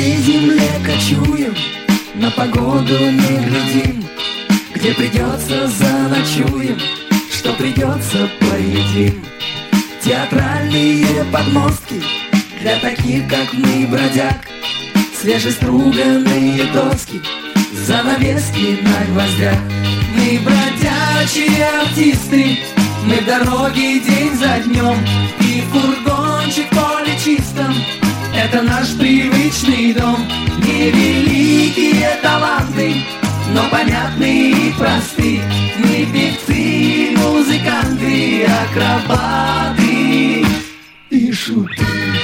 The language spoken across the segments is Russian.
всей земле кочуем, на погоду не глядим. Где придется, заночуем, что придется, поедим. Театральные подмостки для таких, как мы, бродяг. Свежеструганные доски, занавески на гвоздях. Мы бродячие артисты, мы в дороге день за днем. И фургончик в поле чистом — это наш привычный дом. Невеликие таланты, но понятные и просты. Мы певцы, музыканты, акробаты и шуты.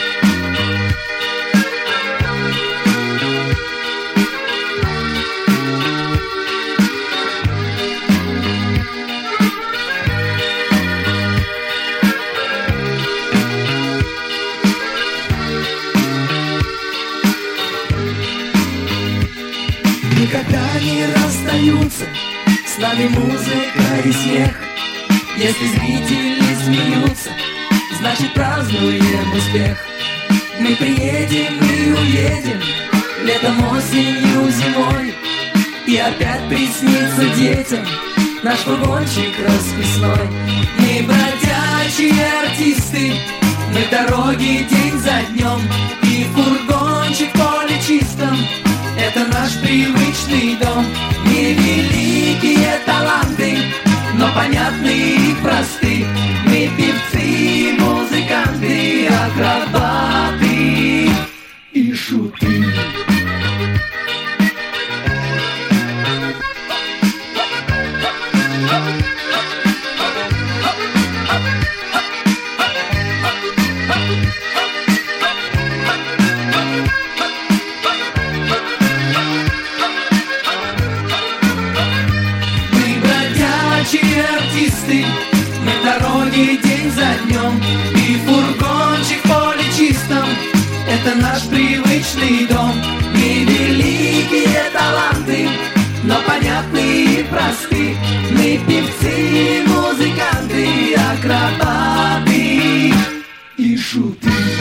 Никогда не расстаются с нами музыка и смех. Если зрители смеются, значит празднуем успех. Мы приедем и уедем, летом, осенью, зимой. И опять приснится детям наш фургончик расписной. Мы бродячие артисты, мы в дороге день за днем. И фургончик в поле чистом — это наш привычный дом. Невеликие таланты, но понятные и просты. Мы певцы, музыканты, акробаты и шуты. Артисты, мы в дороге день за днем. И фургончик в поле чистом — это наш привычный дом. Невеликие таланты, но понятные и просты. Мы певцы, музыканты, акробаты и шуты.